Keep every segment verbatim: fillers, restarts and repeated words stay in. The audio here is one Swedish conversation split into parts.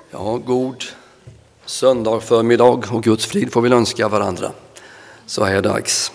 Ja, god söndag förmiddag och Guds frid får vi önska varandra så här dags.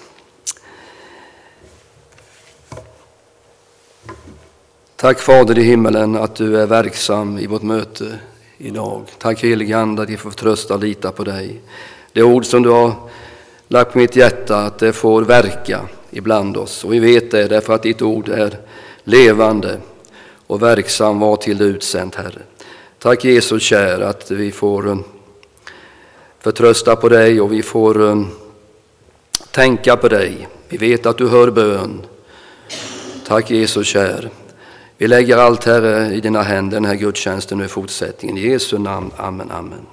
Tack Fader i himmelen att du är verksam i vårt möte idag. Tack helige Ande att vi får trösta och lita på dig. Det ord som du har lagt på mitt hjärta, att det får verka ibland oss. Och vi vet det därför att ditt ord är levande och verksam var till det utsänt, Herre. Tack Jesus kär att vi får förtrösta på dig och vi får tänka på dig. Vi vet att du hör bön. Tack Jesus kär. Vi lägger allt, Herre, i dina händer, den här gudstjänsten nu i fortsättningen. I Jesu namn, amen, amen.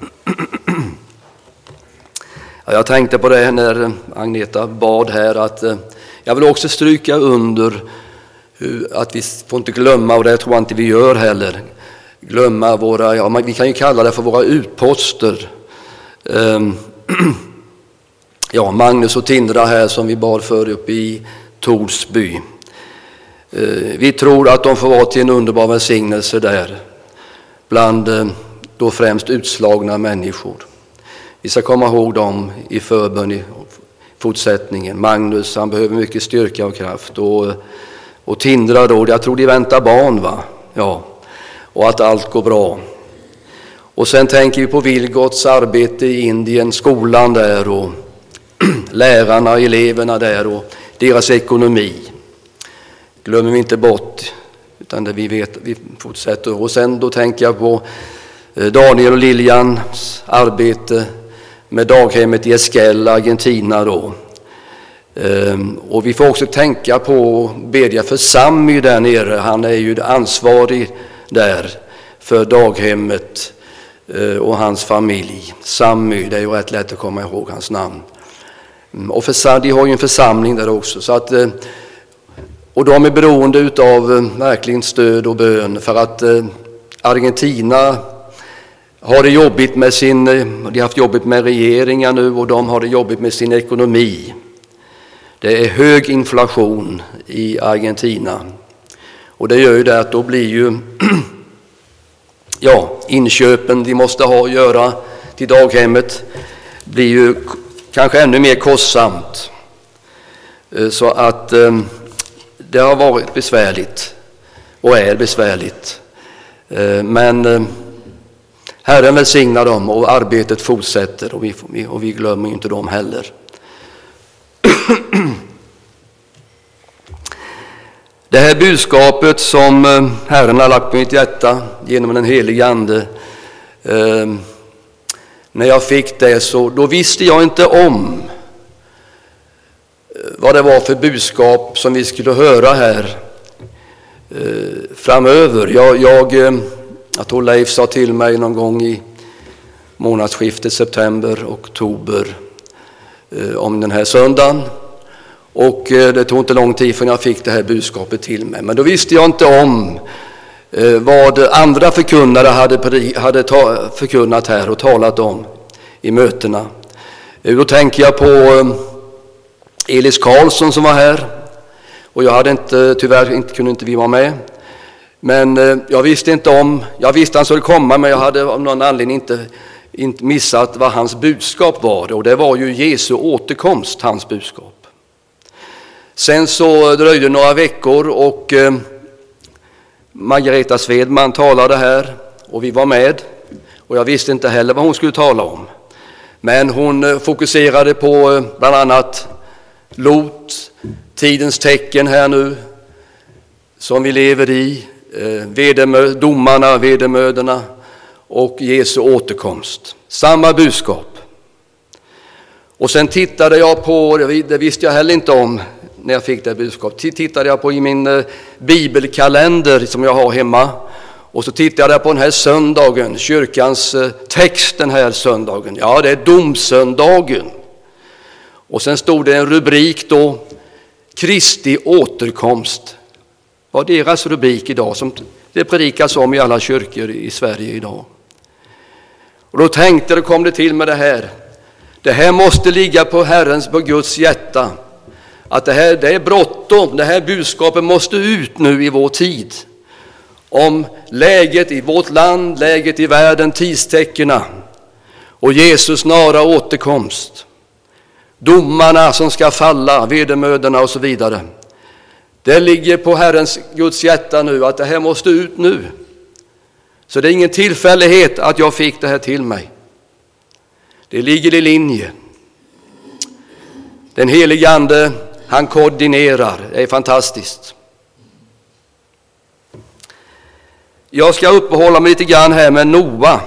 Ja, jag tänkte på det när Agneta bad här, att jag vill också stryka under att vi får inte glömma, och det tror jag inte vi gör heller, glömma våra, ja, vi kan ju kalla det för våra utposter. Um, ja, Magnus och Tindra här som vi bad för uppe i Torsby. Uh, vi tror att de får vara till en underbar välsignelse där bland uh, då främst utslagna människor. Vi ska komma ihåg dem i förbön i fortsättningen. Magnus, han behöver mycket styrka och kraft, och, och Tindra då, jag tror de väntar barn, va? Ja. Och att allt går bra. Och sen tänker vi på Vilgots arbete i Indien, skolan där och lärarna, eleverna där och deras ekonomi. Glömmer vi inte bort, utan det vi vet, vi fortsätter. Och sen då tänker jag på Daniel och Liljans arbete med daghemmet i Esquel, Argentina då. Och vi får också tänka på och bedja för Sammy där nere. Han är ju ansvarig där för daghemmet och hans familj. Sammy, det är ju rätt lätt att komma ihåg hans namn. Och för, de har ju en församling där också. Så att, och de är beroende utav verkligen stöd och bön, för att Argentina har det jobbigt med sin, de har haft jobbigt med regeringar nu, och de har det jobbigt med sin ekonomi. Det är hög inflation i Argentina. Och det gör ju det att då blir ju ja, inköpen de måste ha att göra till daghemmet blir ju kanske ännu mer kostsamt. Så att det har varit besvärligt och är besvärligt. Men Herren välsignar dem och arbetet fortsätter, och vi, och vi glömmer inte dem heller. Det här budskapet som Herren har lagt på mitt hjärta genom den helige Ande, eh, när jag fick det så då visste jag inte om vad det var för budskap som vi skulle höra här eh, framöver. Jag, jag, jag tror Leif sa till mig någon gång i månadsskiftet september, oktober eh, om den här söndagen. Och det tog inte lång tid förrän jag fick det här budskapet till mig. Men då visste jag inte om eh, vad andra förkunnare hade, hade ta, förkunnat här och talat om i mötena. Eh, då tänker jag på eh, Elis Karlsson som var här. Och jag hade inte, tyvärr inte, kunde inte vi vara med. Men eh, jag visste inte om, jag visste han skulle komma, men jag hade av någon anledning inte, inte missat vad hans budskap var. Och det var ju Jesu återkomst, hans budskap. Sen så dröjde några veckor och eh, Margareta Svedman talade här och vi var med. Och jag visste inte heller vad hon skulle tala om. Men hon eh, fokuserade på eh, bland annat Lot, tidens tecken här nu som vi lever i, eh, vedermö, domarna, vedermöderna och Jesu återkomst. Samma budskap. Och sen tittade jag på, det visste jag heller inte om när jag fick det budskapet, tittade jag på i min bibelkalender som jag har hemma, och så tittade jag på den här söndagen, kyrkans text den här söndagen. Ja, det är domsöndagen. Och sen stod det en rubrik då, Kristi återkomst. Var deras rubrik idag, som det predikas om i alla kyrkor i Sverige idag. Och då tänkte jag, kom det till med det här. Det här måste ligga på Herrens, på Guds hjärta. Att det här det är bråttom, det här budskapet måste ut nu i vår tid. om läget i vårt land, läget i världen, tidsteckena och Jesus nära återkomst. Domarna som ska falla, vedermödorna och så vidare. Det ligger på Herrens Guds hjärta nu att det här måste ut nu. Så det är ingen tillfällighet att jag fick det här till mig. Det ligger i linje. Den helige Ande, han koordinerar. Det är fantastiskt. Jag ska uppehålla mig lite grann här med Noa.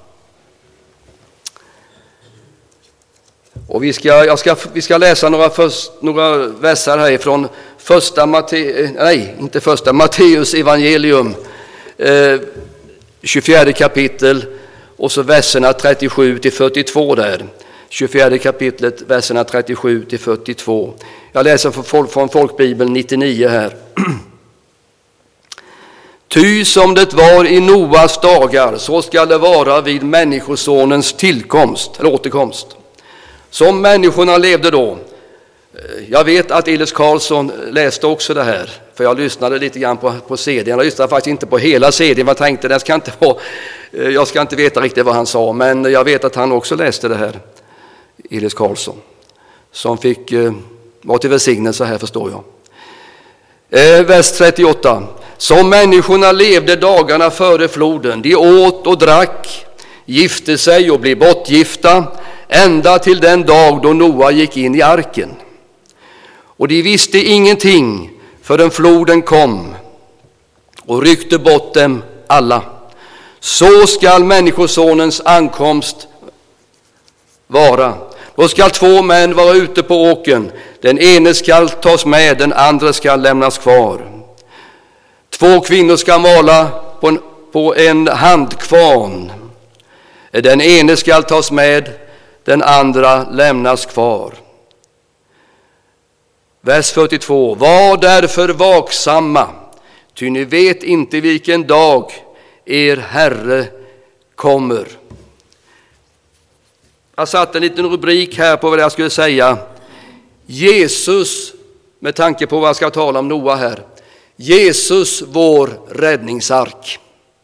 Och vi ska, jag ska, vi ska läsa några, först, några versar här från första Matte, nej, inte första, Matteus evangelium, eh, tjugofjärde kapitel, och så verserna trettiosju till fyrtiotvå där. tjugofjärde kapitlet, verserna trettiosju till fyrtiotvå. Jag läser från, folk, från Folkbibeln nittionio här. Ty som det var i Noas dagar, så skall det vara vid människosonens tillkomst, eller återkomst. Som människorna levde då. Jag vet att Elis Karlsson läste också det här, för jag lyssnade lite grann på, på C D. Jag lyssnade faktiskt inte på hela C D, jag tänkte det ska inte vara, jag ska inte veta riktigt vad han sa, men jag vet att han också läste det här, Elis Karlsson, som fick vara till välsignelse här, förstår jag. Eh, vers trettioåtta. Som människorna levde dagarna före floden, de åt och drack, gifte sig och blev bortgifta, ända till den dag då Noa gick in i arken. Och de visste ingenting förrän floden kom och ryckte bort dem alla. Så skall människosonens ankomst vara. Då skall två män vara ute på åkern. Den ene skall tas med, den andra skall lämnas kvar. Två kvinnor ska mala på en, på en handkvarn. Den ene skall tas med, den andra lämnas kvar. Vers fyrtiotvå. Var därför vaksamma, ty ni vet inte vilken dag er Herre kommer. Jag satt en liten rubrik här på vad jag skulle säga. Jesus, med tanke på vad jag ska tala om Noa här. Jesus, vår räddningsark.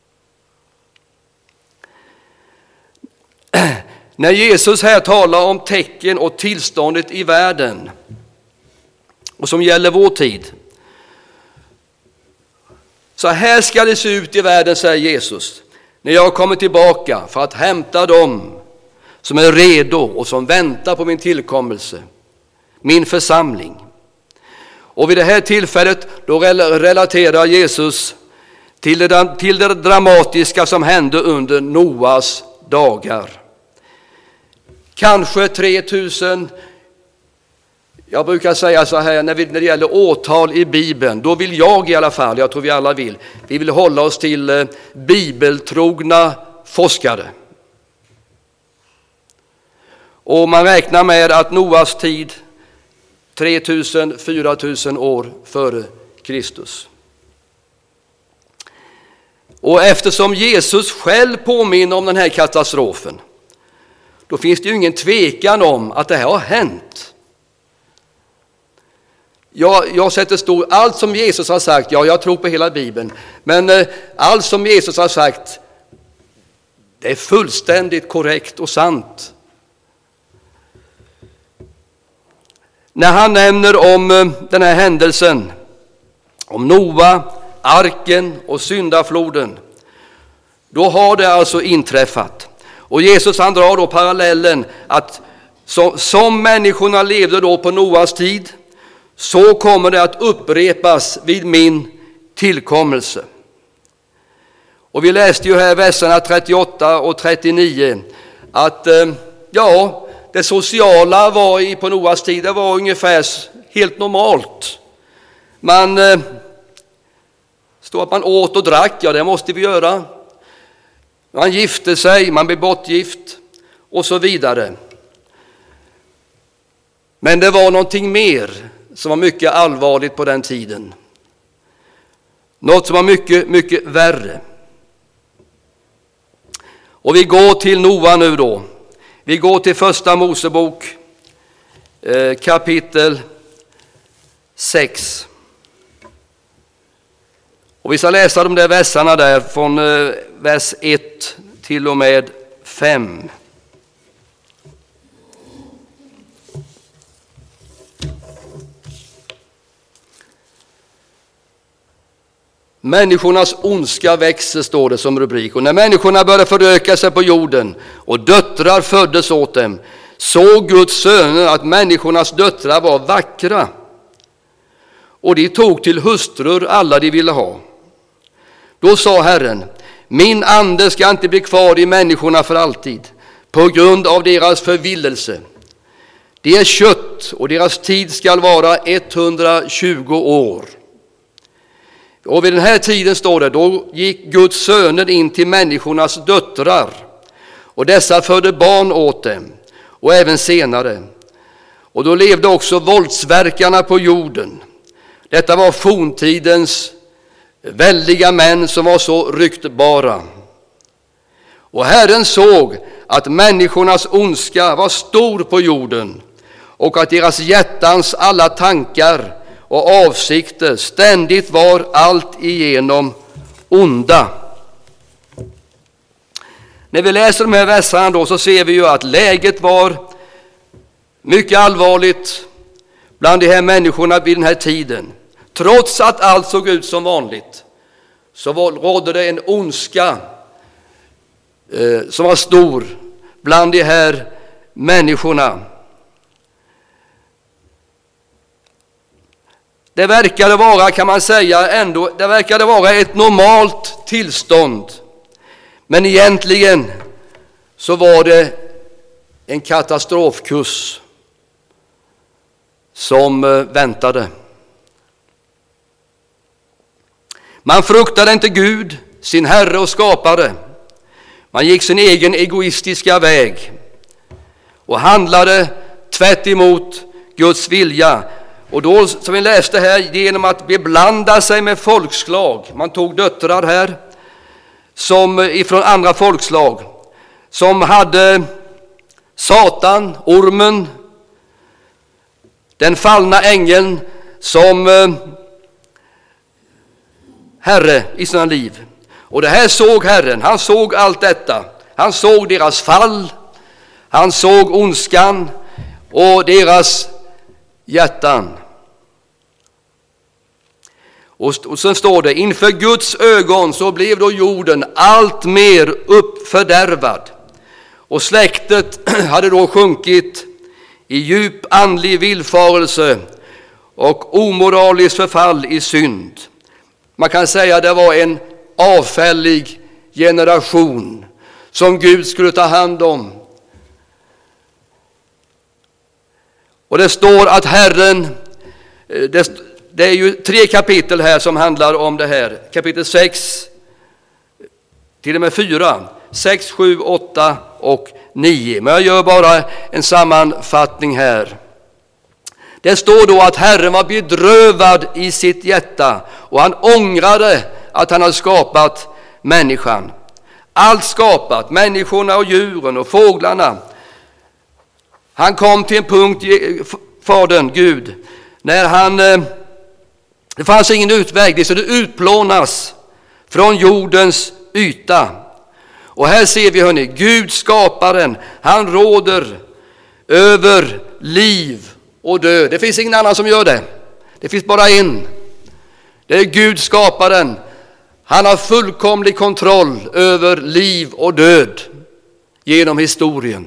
När Jesus här talar om tecken och tillståndet i världen, och som gäller vår tid. Så här ska det se ut i världen, säger Jesus, när jag kommer tillbaka för att hämta dem som är redo och som väntar på min tillkommelse, min församling. Och vid det här tillfället då relaterar Jesus till det, till det dramatiska som hände under Noas dagar. Kanske tre tusen. Jag brukar säga så här, när, vi, när det gäller årtal i Bibeln, då vill jag i alla fall, jag tror vi alla vill, vi vill hålla oss till eh, bibeltrogna forskare. Och man räknar med att Noas tid, tre tusen till fyra tusen år före Kristus. Och eftersom Jesus själv påminner om den här katastrofen, då finns det ju ingen tvekan om att det här har hänt. Jag, jag sätter stor, allt som Jesus har sagt, ja, jag tror på hela Bibeln, men eh, allt som Jesus har sagt, det är fullständigt korrekt och sant. När han nämner om eh, den här händelsen, om Noa, arken och syndafloden, då har det alltså inträffat. Och Jesus han drar då parallellen att som, som människorna levde då på Noas tid, så kommer det att upprepas vid min tillkommelse. Och vi läste ju här verserna trettioåtta och trettionio att ja, det sociala var i på Noas tid, det var ungefär helt normalt. Man stod att man åt och drack, ja det måste vi göra. Man gifte sig, man blev bortgift och så vidare. Men det var någonting mer som var mycket allvarligt på den tiden. Något som var mycket, mycket värre. Och vi går till Noa nu då. Vi går till första Mosebok eh, kapitel sex. Och vi ska läsa de där verserna där från vers ett till och med fem. Människornas ondska växer, står det som rubrik. Och när människorna började föröka sig på jorden och döttrar föddes åt dem, såg Guds söner att människornas döttrar var vackra. Och de tog till hustrur alla de ville ha. Då sa Herren, min ande ska inte bli kvar i människorna för alltid, på grund av deras förvillelse. Det är kött och deras tid ska vara etthundratjugo år. Och vid den här tiden, står det, då gick Guds söner in till människornas döttrar, och dessa födde barn åt dem, och även senare. Och då levde också våldsverkarna på jorden. Detta var forntidens väldiga män som var så ryktbara. Och Herren såg att människornas ondska var stor på jorden, och att deras hjärtans alla tankar och avsikter ständigt var allt igenom onda. När vi läser de här verserna då, så ser vi ju att läget var mycket allvarligt bland de här människorna vid den här tiden. Trots att allt såg ut som vanligt, så var, rådde det en ondska eh, som var stor bland de här människorna. Det verkade vara, kan man säga, ändå, det verkade vara ett normalt tillstånd. Men egentligen så var det en katastrofkurs som väntade. Man fruktade inte Gud, sin Herre och skapare. Man gick sin egen egoistiska väg och handlade tvärt emot Guds vilja. Och då, som vi läste här, genom att beblanda sig med folkslag. Man tog döttrar här som ifrån andra folkslag, som hade Satan, ormen, den fallna ängeln som herre i sina liv. Och det här såg Herren. Han såg allt detta. Han såg deras fall. Han såg ondskan och deras hjärtan. Och, och sen står det, inför Guds ögon så blev då jorden allt mer uppfördärvad. Och släktet hade då sjunkit i djup andlig villfarelse och omoraliskt förfall i synd. Man kan säga att det var en avfällig generation som Gud skulle ta hand om. Och det står att Herren, det, det är ju tre kapitel här som handlar om det här. Kapitel sex, till och med fyra, sex, sju, åtta och nio. Men jag gör bara en sammanfattning här. Det står då att Herren var bedrövad i sitt hjärta och han ångrade att han hade skapat människan. Allt skapat, människorna och djuren och fåglarna. Han kom till en punkt, Fadern Gud, när han, det fanns ingen utväg, det skulle utplånas från jordens yta. Och här ser vi, hörni, Gud skaparen, han råder över liv och död. Det finns ingen annan som gör det. Det finns bara en. Det är Gud skaparen. Han har fullkomlig kontroll över liv och död genom historien.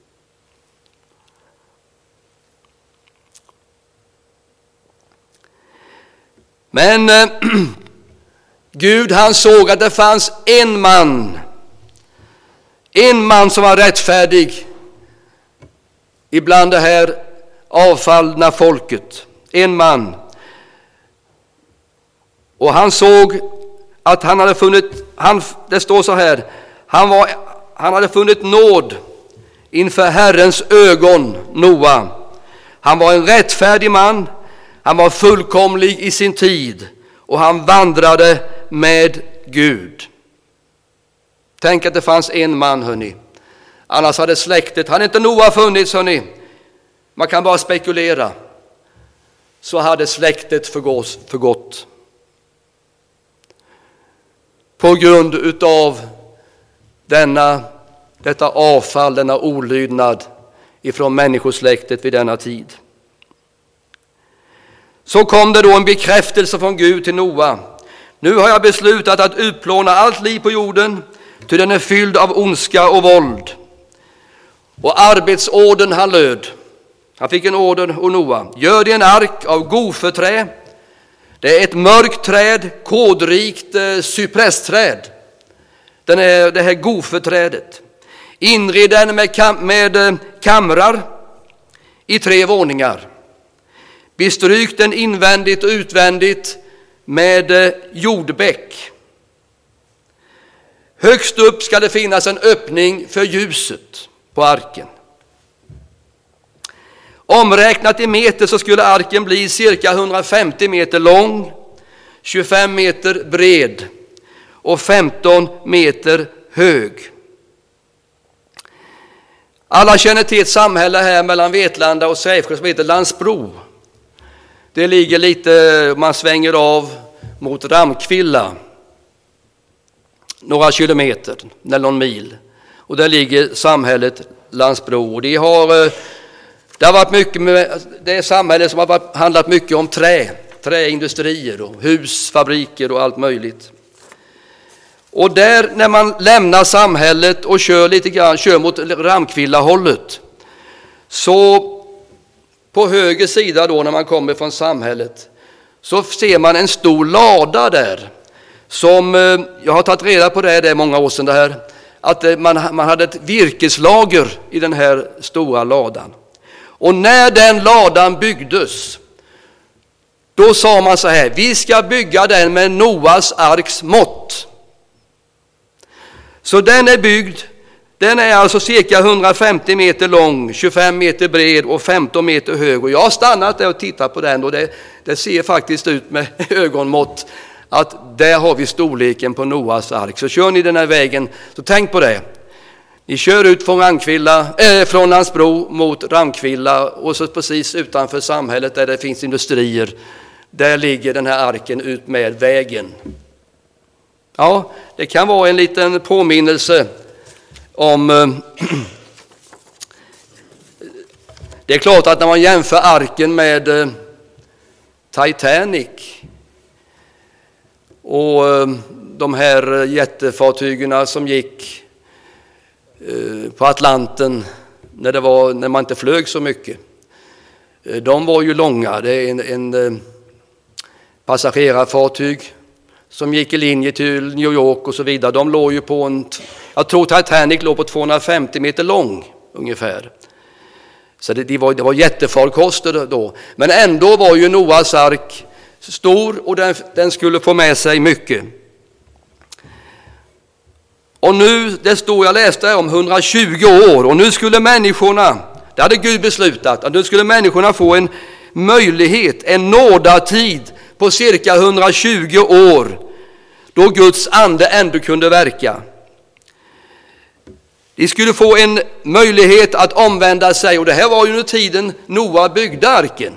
Men eh, Gud, han såg att det fanns en man. En man som var rättfärdig ibland det här avfallna folket. En man. Och han såg att han hade funnit, han, det står så här, han, var, han hade funnit nåd inför Herrens ögon, Noa. Han var en rättfärdig man, han var fullkomlig i sin tid och han vandrade med Gud. Tänk att det fanns en man, hörni. Annars hade släktet, hade inte Noa funnits, hörni. Man kan bara spekulera. Så hade släktet förgås, förgått. på grund utav denna, detta avfall, denna olydnad ifrån människosläktet vid denna tid. Så kom det då en bekräftelse från Gud till Noa. Nu har jag beslutat att utplåna allt liv på jorden, ty den är fylld av ondska och våld. Och arbetsorden han löd. Han fick en order och Noa. Gör dig en ark av goferträ. Det är ett mörkt träd, kodrikt eh, cypressträd. Den är det här goferträdet. Inred den med, kam- med eh, kamrar i tre våningar. Bestryk den invändigt och utvändigt med eh, jordbäck. Högst upp ska det finnas en öppning för ljuset på arken. Omräknat i meter så skulle arken bli cirka hundrafemtio meter lång, tjugofem meter bred och femton meter hög. Alla känner till ett samhälle här mellan Vetlanda och Sävsjö som heter Landsbro. Det ligger lite, man svänger av mot Ramkvilla, några kilometer eller någon mil. Och där ligger samhället Landsbro. Och de har, det har varit mycket med, det är samhälle som har varit, handlat mycket om trä, träindustrier och hus, fabriker och allt möjligt. Och där när man lämnar samhället och kör lite grann, kör mot Ramkvilla-hållet, så på höger sida då när man kommer från samhället så ser man en stor lada där som, jag har tagit reda på det, det är många år sedan det här, att man, man hade ett virkeslager i den här stora ladan. Och när den ladan byggdes, då sa man så här, vi ska bygga den med Noas arks mått. Så den är byggd, den är alltså cirka hundrafemtio meter lång, tjugofem meter bred och femton meter hög. Och jag har stannat där och tittat på den och det, det ser faktiskt ut med ögonmått att där har vi storleken på Noas ark. Så kör ni den här vägen, så tänk på det. Ni kör ut från, Ramkvilla, äh, från Landsbro mot Ramkvilla och så precis utanför samhället där det finns industrier, där ligger den här arken ut med vägen. Ja, det kan vara en liten påminnelse om... Eh, det är klart att när man jämför arken med eh, Titanic och eh, de här jättefartygen som gick eh, på Atlanten när, det var, när man inte flög så mycket. Eh, de var ju långa. Det är en, en eh, passagerarfartyg som gick i linje till New York och så vidare. De låg ju på en, jag tror Titanic låg på tvåhundrafemtio meter lång ungefär. Så det, det, var, det var jättefarkoster då. Men ändå var ju Noas ark stor och den, den skulle få med sig mycket. Och nu, det stod jag läste om hundratjugo år och nu skulle människorna, det hade Gud beslutat, att nu skulle människorna få en möjlighet, en nådatid på cirka hundratjugo år då Guds ande ändå kunde verka. De skulle få en möjlighet att omvända sig och det här var ju under tiden Noa byggde arken.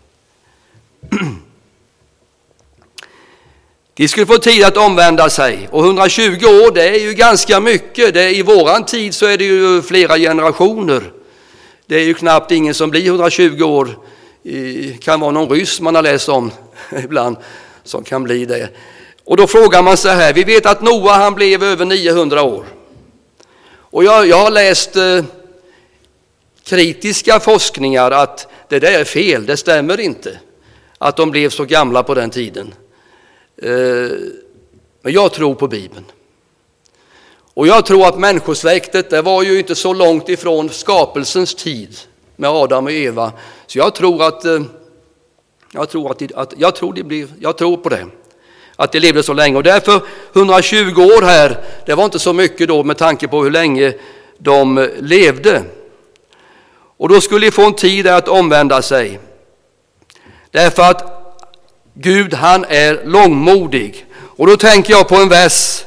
De skulle få tid att omvända sig och hundratjugo år det är ju ganska mycket. Det är, i våran tid så är det ju flera generationer. Det är ju knappt ingen som blir hundratjugo år. Det kan vara någon ryss man har läst om ibland som kan bli det. Och då frågar man sig här, vi vet att Noa han blev över niohundra år. Och jag, jag har läst eh, kritiska forskningar att det där är fel, det stämmer inte. Att de blev så gamla på den tiden. Eh, men jag tror på Bibeln. Och jag tror att människosläktet, det var ju inte så långt ifrån skapelsens tid med Adam och Eva. Så jag tror att, eh, jag tror att, att jag, tror det blir, jag tror på det. Att de levde så länge och därför hundratjugo år här, det var inte så mycket då med tanke på hur länge de levde. Och då skulle de få en tid att omvända sig. Därför att Gud han är långmodig. Och då tänker jag på en vers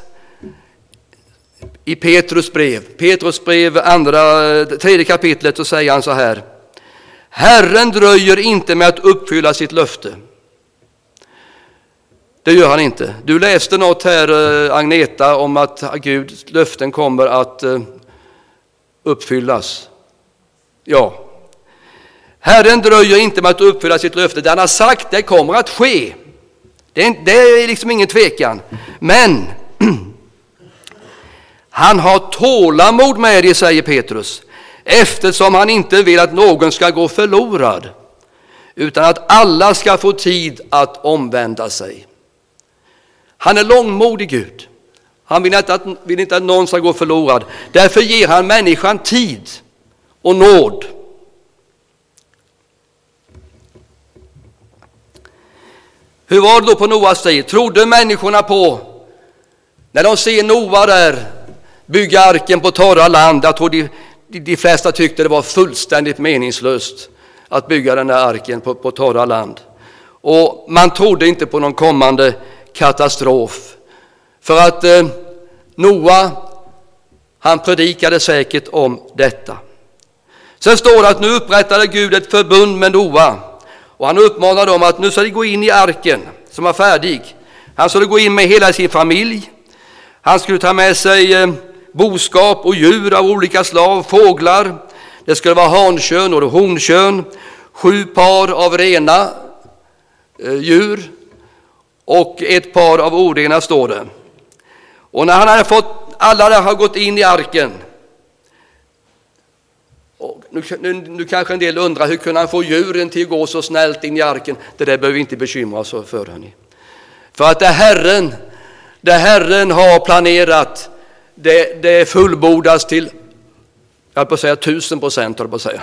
i Petrus brev. Petrus brev, andra, tredje kapitlet, så säger han så här. Herren dröjer inte med att uppfylla sitt löfte. Det gör han inte. Du läste något här, Agneta, om att Guds löften kommer att uppfyllas. Ja. Herren dröjer inte med att uppfylla sitt löfte. Det han har sagt, det kommer att ske. Det är, det är liksom ingen tvekan. Men han har tålamod med det, säger Petrus, eftersom han inte vill att någon ska gå förlorad, utan att alla ska få tid att omvända sig. Han är långmodig Gud. Han vill inte, att, vill inte att någon ska gå förlorad. Därför ger han människan tid och nåd. Hur var det då på Noas tid? Trodde människorna på, när de ser Noa där bygga arken på torra land? Jag tror de, de, de flesta tyckte det var fullständigt meningslöst att bygga den här arken på, på torra land. Och man trodde inte på någon kommande katastrof. För att eh, Noa, han predikade säkert om detta. Sen står det att nu upprättade Gud ett förbund med Noa. Och han uppmanade dem att nu ska de gå in i arken som var färdig. Han skulle gå in med hela sin familj. Han skulle ta med sig eh, boskap och djur av olika slag, fåglar. Det skulle vara hankön och honkön. Sju par av rena eh, djur och ett par av orena, står det. Och när han hade fått alla där har gått in i arken. Och nu, nu, nu kanske en del undrar, hur kunde han få djuren till att gå så snällt in i arken? Det där behöver vi inte bekymra oss för, hörni. För att det Herren, det Herren har planerat, det, det fullbordas till, jag höll på att säga tusen procent, höll på att säga.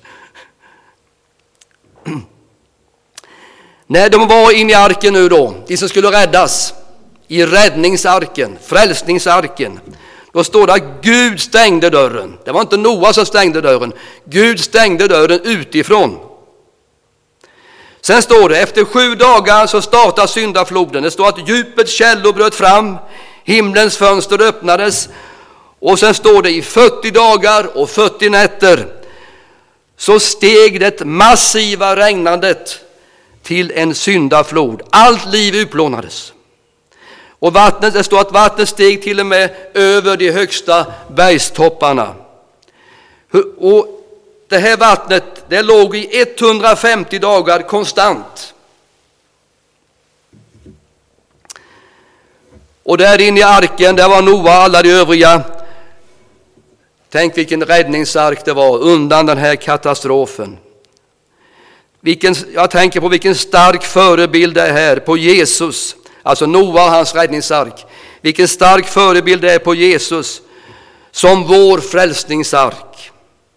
När de var inne i arken nu då, de som skulle räddas, i räddningsarken, frälsningsarken, då står det att Gud stängde dörren. Det var inte Noa som stängde dörren. Gud stängde dörren utifrån. Sen står det, efter sju dagar så startar syndafloden. Det står att djupets källor bröt fram, himlens fönster öppnades. Och sen står det, i fyrtio dagar och fyrtio nätter så steg det massiva regnandet till en syndaflod. Allt liv utplånades. Och vattnet, det står att vattnet steg till och med över de högsta bergstopparna. Och det här vattnet, det låg i etthundrafemtio dagar konstant. Och där inne i arken, där var Noa och alla de övriga. Tänk vilken räddningsark det var undan den här katastrofen. Vilken, jag tänker på vilken stark förebild det är här på Jesus. Alltså Noa och hans räddningsark. Vilken stark förebild det är på Jesus som vår frälsningsark.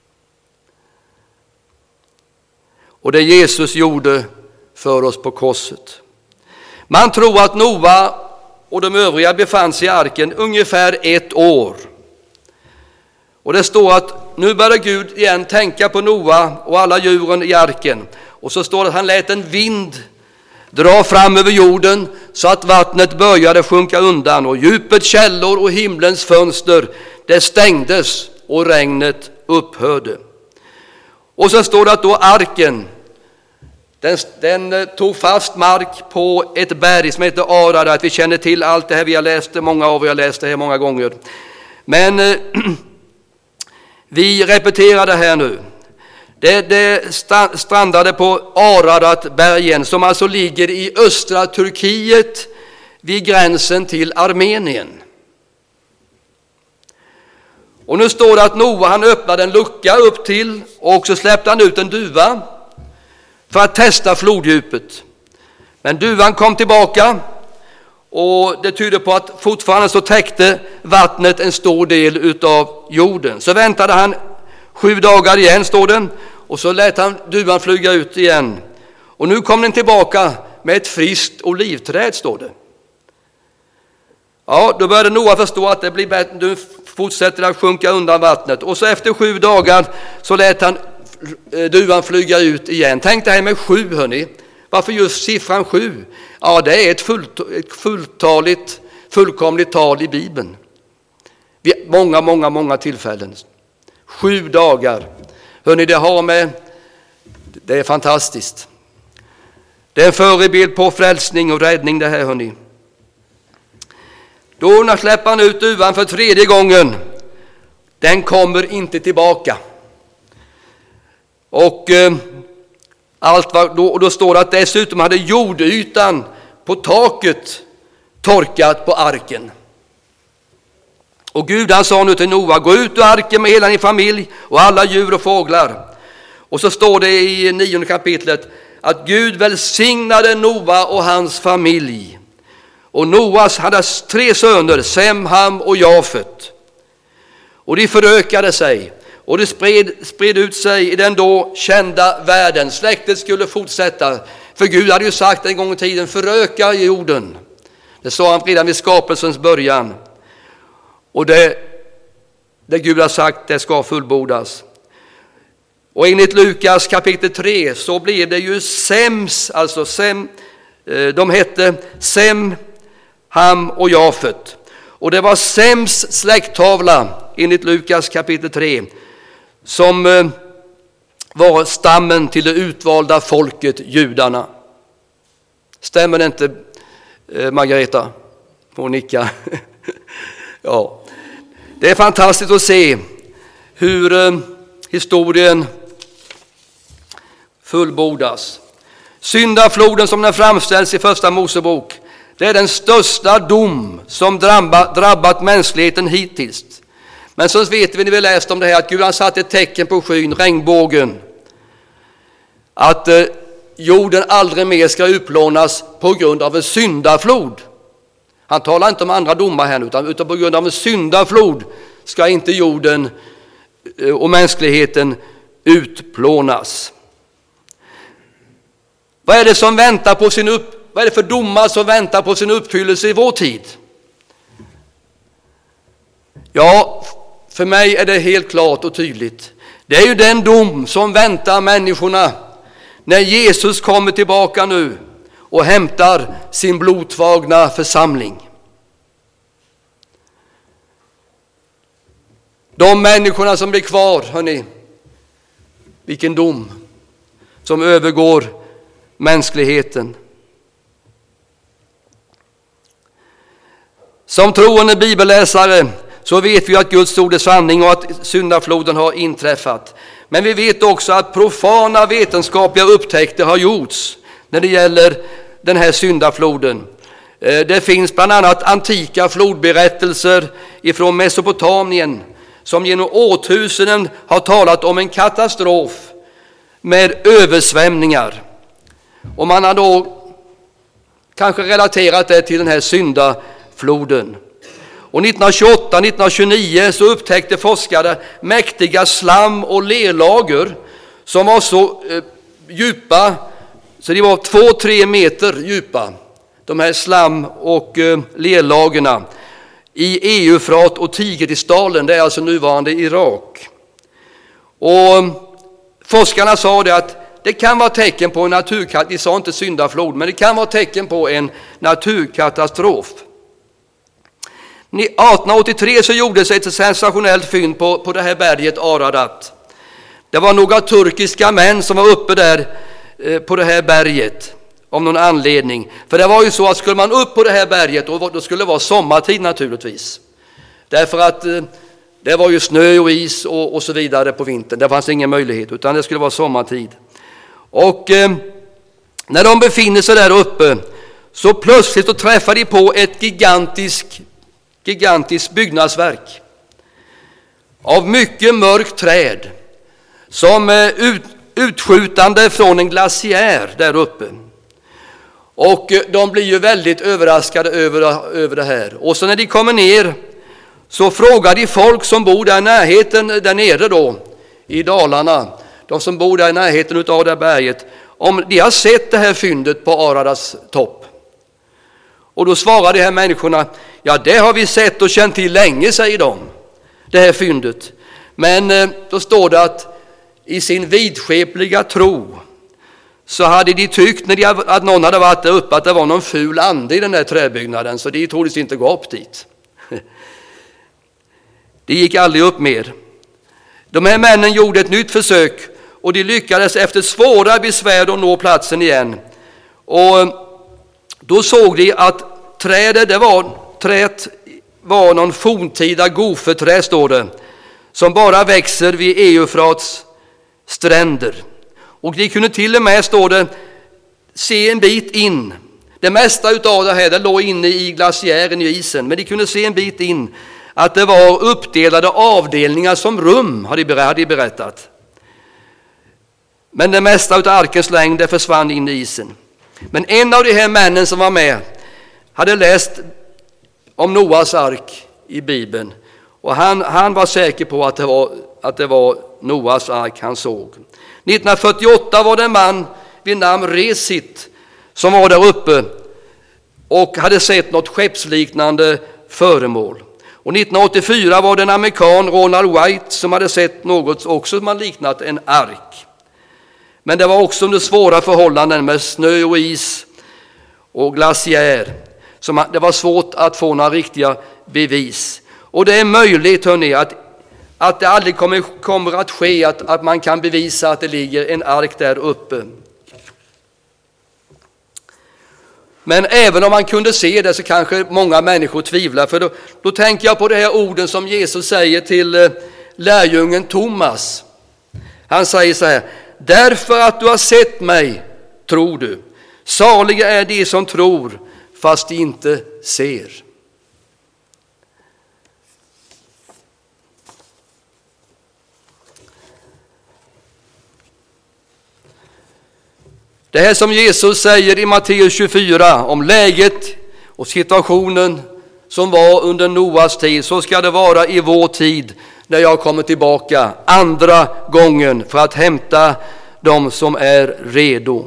Och det Jesus gjorde för oss på korset. Man tror att Noa och de övriga befann sig i arken ungefär ett år. Och det står att nu började Gud igen tänka på Noa och alla djuren i arken. Och så står det att han lät en vind dra fram över jorden så att vattnet började sjunka undan. Och djupets källor och himlens fönster, det stängdes och regnet upphörde. Och så står det att då arken, den, den tog fast mark på ett berg som heter Ararat. Vi känner till allt det här, vi har läst det, många av er har läst det här många gånger. Men eh, vi repeterar det här nu. Det, det strandade på Araratbergen som alltså ligger i östra Turkiet vid gränsen till Armenien. Och nu står det att Noa, han öppnade en lucka upp till och så släppte han ut en duva för att testa floddjupet. Men duvan kom tillbaka och det tyder på att fortfarande så täckte vattnet en stor del av jorden. Så väntade han sju dagar igen, står det, och så lät han duvan flyga ut igen. Och nu kom den tillbaka med ett friskt olivträd, står det. Ja, då började Noa förstå att det blir bättre, nu fortsätter att sjunka undan vattnet. Och så efter sju dagar så lät han duvan flyga ut igen. Tänk det här med sju, hörni. Varför just siffran sju? Ja, det är ett, fullt, ett fulltaligt, fullkomligt tal i Bibeln. Vid många, många, många tillfällen. Sju dagar. Hörni, det har med, det är fantastiskt. Det är en förebild på frälsning och räddning det här, hörni. Då släpper han ut duvan för tredje gången. Den kommer inte tillbaka. Och eh, allt var, då, och då står det att dessutom hade jordytan på taket torkat på arken. Och Gud han sa nu till Noa, gå ut ur arken med hela din familj och alla djur och fåglar. Och så står det i nionde kapitlet att Gud välsignade Noa och hans familj. Och Noas hade tre söner, Sem, Ham och Jafet. Och de förökade sig och det spred, spred ut sig i den då kända världen. Släktet skulle fortsätta, för Gud hade ju sagt en gång i tiden, föröka jorden. Det sa han redan vid skapelsens början. Och det, det Gud har sagt, det ska fullbordas. Och enligt Lukas kapitel tre så blir det ju Sems, alltså Sem, de hette Sem, Ham och Jafet. Och det var Sems släkttavla enligt Lukas kapitel tre som var stammen till det utvalda folket judarna. Stämmer det inte, Margareta? Hon nickar. Ja. Det är fantastiskt att se hur eh, historien fullbordas. Syndafloden som den framställs i första Mosebok, det är den största dom som drabbat, drabbat mänskligheten hittills. Men så vet vi när vi läst om det här att Gud har satt ett tecken på skyn, regnbågen. Att eh, jorden aldrig mer ska utplånas på grund av en syndaflod. Han talar inte om andra domar här utan, utan på grund av en syndaflod ska inte jorden och mänskligheten utplånas. Vad är det som väntar på sin upp, vad är det för domar som väntar på sin uppfyllelse i vår tid? Ja, för mig är det helt klart och tydligt. Det är ju den dom som väntar människorna när Jesus kommer tillbaka nu och hämtar sin blodtvagna församling. De människorna som blir kvar, hörni, vilken dom som övergår mänskligheten. Som troende bibelläsare så vet vi att Guds ord är sanning och att syndafloden har inträffat. Men vi vet också att profana vetenskapliga upptäckter har gjorts när det gäller den här syndafloden. Det finns bland annat antika flodberättelser ifrån Mesopotamien som genom årtusenden har talat om en katastrof med översvämningar. Och man har då kanske relaterat det till den här syndafloden. Och nittonhundratjugoåtta nittonhundratjugonio så upptäckte forskare mäktiga slam- och lerlager som var så eh, djupa så det var två, tre meter djupa. De här slam- och eh, lerlagerna i Eufrat och Tigrisdalen, det är alltså nuvarande Irak. Och forskarna sa det att det kan vara tecken på en naturkatastrof, de sa inte syndaflod, men det kan vara tecken på en naturkatastrof. artonhundraåttiotre så gjordes ett sensationellt fynd på, på det här berget Ararat. Det var några turkiska män som var uppe där eh, på det här berget om någon anledning. För det var ju så att skulle man upp på det här berget då, då skulle det vara sommartid naturligtvis. Därför att eh, det var ju snö och is och, och så vidare på vintern. Det fanns ingen möjlighet utan det skulle vara sommartid. Och eh, när de befinner sig där uppe så plötsligt så träffar de på ett gigantiskt gigantiskt byggnadsverk av mycket mörkt träd som ut, utskjutande från en glaciär där uppe. Och de blir ju väldigt överraskade över, över det här. Och så när de kommer ner så frågar de folk som bor där i närheten, där nere då i Dalarna, de som bor där i närheten utav det berget, om de har sett det här fyndet på Aradas topp. Och då svarar de här människorna, ja det har vi sett och känt till länge, säger de, det här fyndet. Men då står det att i sin vidskepliga tro så hade de tyckt när de, att någon hade varit där uppe att det var någon ful ande i den här träbyggnaden, så de trodde inte gå upp dit. Det gick aldrig upp mer. De här männen gjorde ett nytt försök och de lyckades efter svåra besvär att nå platsen igen. Och då såg de att trädet, det var, trädet var någon forntida goferträd, står det, som bara växer vid Eufrats stränder. Och de kunde till och med, står det, se en bit in. Det mesta av det här det låg inne i glaciären, i isen, men de kunde se en bit in att det var uppdelade avdelningar som rum, hade de berättat. Men det mesta av arkens längd det försvann in i isen. Men en av de här männen som var med hade läst om Noas ark i Bibeln. Och han, han var säker på att det var, att det var Noas ark han såg. nittonhundrafyrtioåtta var det en man vid namn Resit som var där uppe och hade sett något skeppsliknande föremål. Och nittonhundraåttiofyra var det en amerikan, Ronald White, som hade sett något också som hade liknat en ark. Men det var också under svåra förhållanden med snö och is och glaciär. Så det var svårt att få några riktiga bevis. Och det är möjligt, hörni, att, att det aldrig kommer, kommer att ske att, att man kan bevisa att det ligger en ark där uppe. Men även om man kunde se det så kanske många människor tvivlar. För då, då tänker jag på det här orden som Jesus säger till lärjungen Thomas. Han säger så här: därför att du har sett mig tror du. Saliga är de som tror fast de inte ser. Det här som Jesus säger i Matteus tjugofyra om läget och situationen som var under Noas tid, så ska det vara i vår tid när jag kommer tillbaka andra gången för att hämta dem som är redo.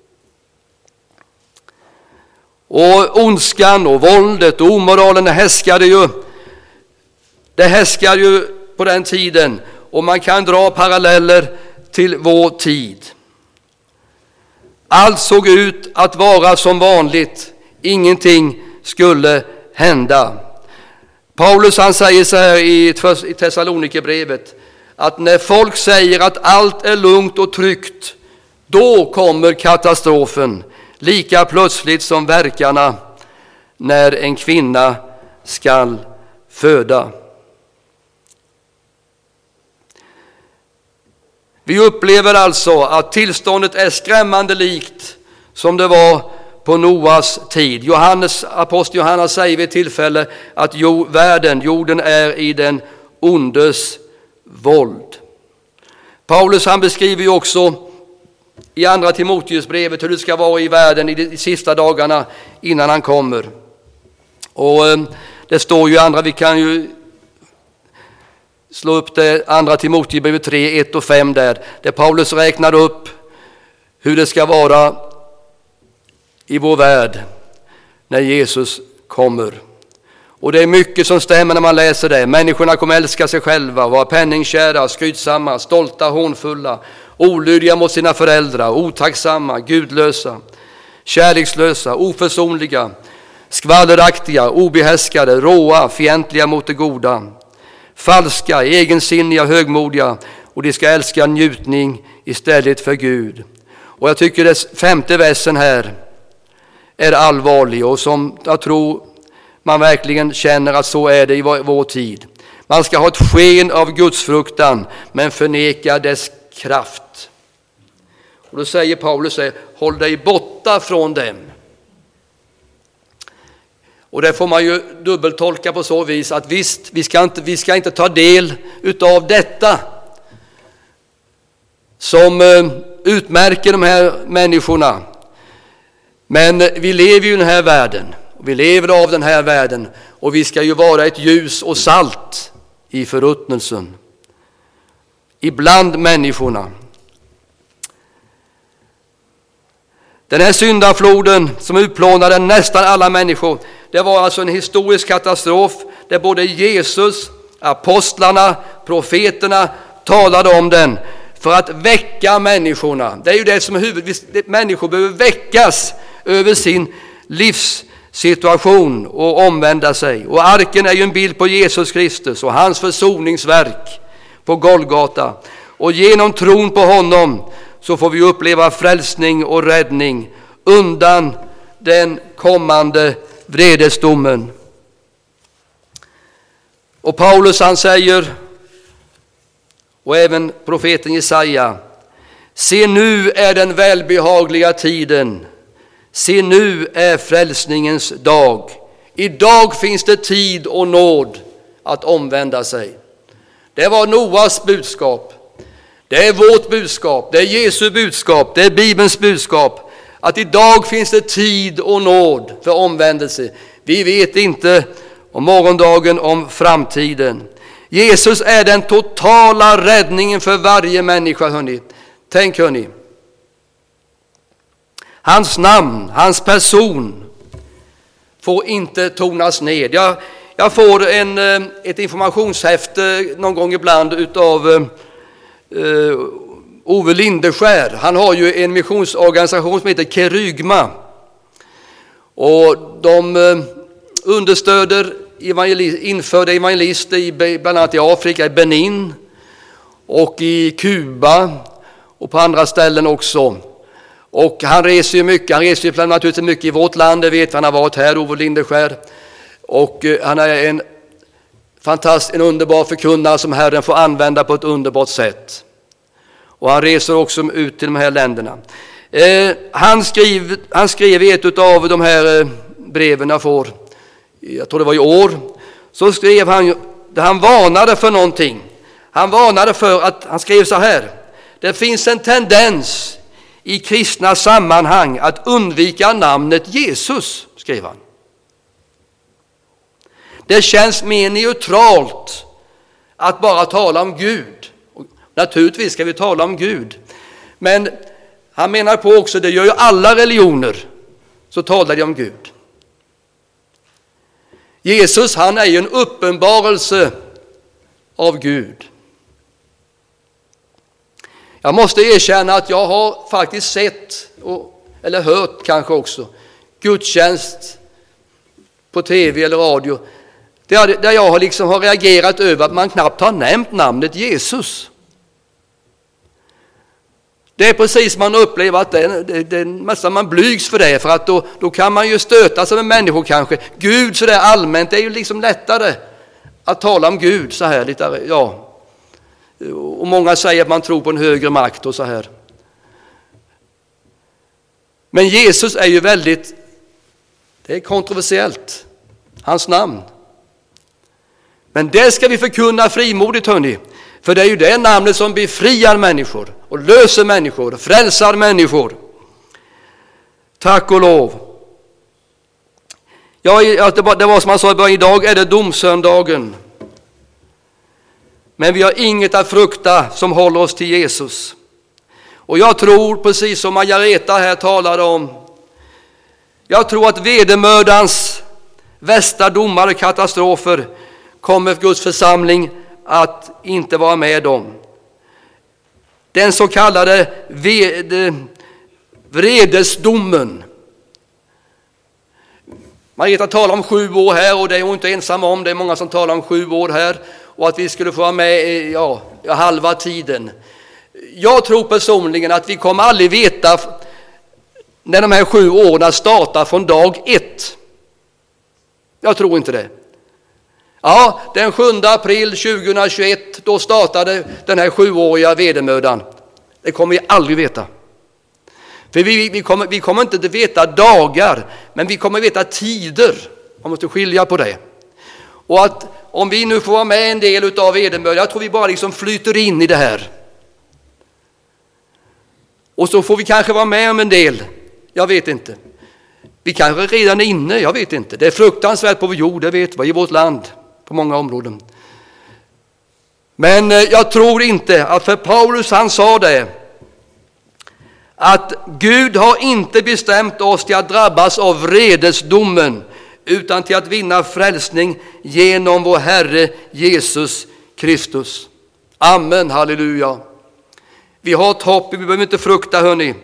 Och ondskan och våldet och omoralen härskade ju, det härskade ju på den tiden, och man kan dra paralleller till vår tid. Allt såg ut att vara som vanligt. Ingenting skulle hända. Paulus han säger så här i Thessalonikerbrevet att när folk säger att allt är lugnt och tryggt, då kommer katastrofen lika plötsligt som verkarna när en kvinna skall föda. Vi upplever alltså att tillståndet är skrämmande likt som det var på Noas tid. Johannes, apostel Johannes säger vid tillfälle att jo, världen, jorden är i den ondes våld. Paulus han beskriver ju också i andra Timoteusbrevet hur det ska vara i världen i de sista dagarna innan han kommer. Och eh, det står ju andra, vi kan ju slå upp det, andra Timoteusbrevet tre, ett och fem där, där Paulus räknar upp hur det ska vara i vår värld när Jesus kommer. Och det är mycket som stämmer när man läser det. Människorna kommer älska sig själva, vara penningkära, skrytsamma, stolta, hånfulla, olydiga mot sina föräldrar, otacksamma, gudlösa, kärlekslösa, oförsonliga, skvalleraktiga, obehärskade, råa, fientliga mot det goda, falska, egensinniga, högmodiga, och de ska älska njutning istället för Gud. Och jag tycker det femte versen här är allvarlig, och som jag tror man verkligen känner att så är det i vår tid. Man ska ha ett sken av gudsfruktan men förneka dess kraft. Och då säger Paulus, håll dig borta från dem. Och det får man ju dubbeltolka på så vis att visst, vi ska inte, vi ska inte ta del utav detta som utmärker de här människorna. Men vi lever ju i den här världen. Vi lever av den här världen. Och vi ska ju vara ett ljus och salt i förruttnelsen. Ibland människorna. Den här syndafloden som utplånade nästan alla människor. Det var alltså en historisk katastrof. Där både Jesus, apostlarna, profeterna talade om den. För att väcka människorna. Det är ju det som är huvud. Människor behöver väckas över sin livssituation och omvända sig. Och arken är ju en bild på Jesus Kristus och hans försoningsverk på Golgata. Och genom tron på honom så får vi uppleva frälsning och räddning undan den kommande vredesdomen. Och Paulus han säger, och även profeten Jesaja: se, nu är den välbehagliga tiden. Se, nu är frälsningens dag. Idag finns det tid och nåd att omvända sig. Det var Noas budskap. Det är vårt budskap. Det är Jesu budskap. Det är Bibelns budskap. Att idag finns det tid och nåd för omvändelse. Vi vet inte om morgondagen, om framtiden. Jesus är den totala räddningen för varje människa, hörni. Tänk, hörni. Hans namn, hans person får inte tonas ned. Jag, jag får en, ett informationshäfte någon gång ibland utav uh, Ove Lindeskär. Han har ju en missionsorganisation som heter Kerygma. Och de uh, understöder evangelis- införda evangelister i, bland annat i Afrika, i Benin och i Kuba och på andra ställen också. Och han reser ju mycket, han reser ju naturligtvis mycket i vårt land, det vet vi, han har varit här, Ove Lindeskär. Och uh, han är en fantastisk, en underbar förkunnare som Herren får använda på ett underbart sätt. Och han reser också ut till de här länderna. Eh, han, skrev, han skrev i ett av de här eh, breven jag får, jag tror det var i år, så skrev han, där han varnade för någonting. Han varnade för att, han skrev så här: det finns en tendens i kristna sammanhang att undvika namnet Jesus, skrev han. Det känns mer neutralt att bara tala om Gud. Och naturligtvis ska vi tala om Gud. Men han menar på också, det gör ju alla religioner, så talar de om Gud. Jesus, han är ju en uppenbarelse av Gud. Jag måste erkänna att jag har faktiskt sett, eller hört kanske också, gudstjänst på tv eller radio, där jag har liksom har reagerat över att man knappt har nämnt namnet Jesus. Det är precis som man upplever att det, det, det nästan man blygs för det, för att då, då kan man ju stöta sig med människor kanske. Gud så där allmänt, det är ju liksom lättare att tala om Gud så här lite, ja. Och många säger att man tror på en högre makt och så här. Men Jesus är ju väldigt, det är kontroversiellt, hans namn. Men det ska vi förkunna frimodigt, hörni. För det är ju det namnet som befriar människor och löser människor och frälsar människor. Tack och lov. Ja, det var, det var som man sa i början, idag är det domsöndagen. Men vi har inget att frukta som håller oss till Jesus. Och jag tror, precis som Margareta här talade om, jag tror att vedermördans värsta domar och katastrofer kommer Guds församling att inte vara med om. Den så kallade vredesdomen. Margareta talar om sju år här, och det är hon inte ensam om. Det är många som talar om sju år här, och att vi skulle få vara med ja, halva tiden. Jag tror personligen att vi kommer aldrig veta när de här sju åren startar från dag ett. Jag tror inte det. Ja, den sjunde april tjugohundratjugoett, då startade den här sjuåriga vedermödan. Det kommer vi aldrig veta. För vi, vi, kommer, vi kommer inte att veta dagar, men vi kommer att veta tider. Man måste skilja på det. Och att om vi nu får vara med en del av vedermödan, jag tror vi bara liksom flyter in i det här. Och så får vi kanske vara med om en del, jag vet inte. Vi kanske redan är inne, jag vet inte. Det är fruktansvärt på vår jord, det vet vi, i vårt land, på många områden. Men jag tror inte att, för Paulus han sa det, att Gud har inte bestämt oss till att drabbas av vredesdomen, utan till att vinna frälsning genom vår Herre Jesus Kristus. Amen, halleluja. Vi har ett hopp, vi behöver inte frukta, hörni,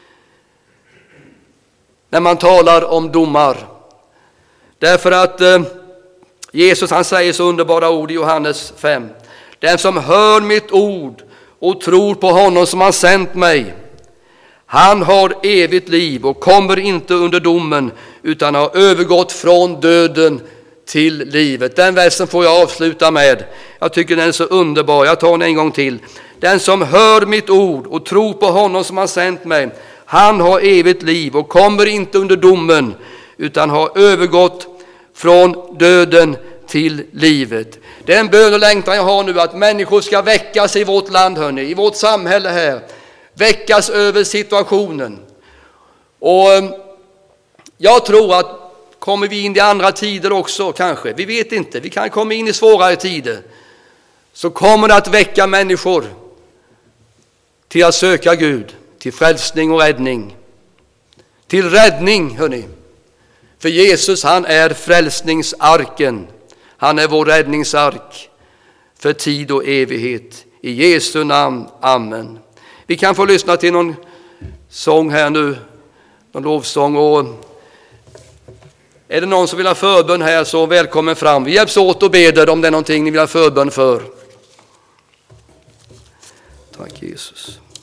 när man talar om domar. Därför att eh, Jesus han säger så underbara ord i Johannes fem. Den som hör mitt ord och tror på honom som har sänt mig, Han har evigt liv och kommer inte under domen, utan har övergått från döden till livet. Den versen får jag avsluta med. Jag tycker den är så underbar. Jag tar den en gång till. Den som hör mitt ord och tror på honom som har sänt mig, han har evigt liv och kommer inte under domen, utan har övergått från döden till livet. Det är en bön och längtan jag har nu, att människor ska väckas i vårt land, hörni, i vårt samhälle här. Väckas över situationen. Och jag tror att kommer vi in i andra tider också kanske, vi vet inte, vi kan komma in i svårare tider, så kommer det att väcka människor till att söka Gud, till frälsning och räddning. Till räddning, hörni. För Jesus, han är frälsningsarken. Han är vår räddningsark för tid och evighet. I Jesu namn, amen. Vi kan få lyssna till någon sång här nu, någon lovsång. Och är det någon som vill ha förbön här, så välkommen fram. Vi hjälps åt och beder om det är någonting ni vill ha förbön för. Tack Jesus.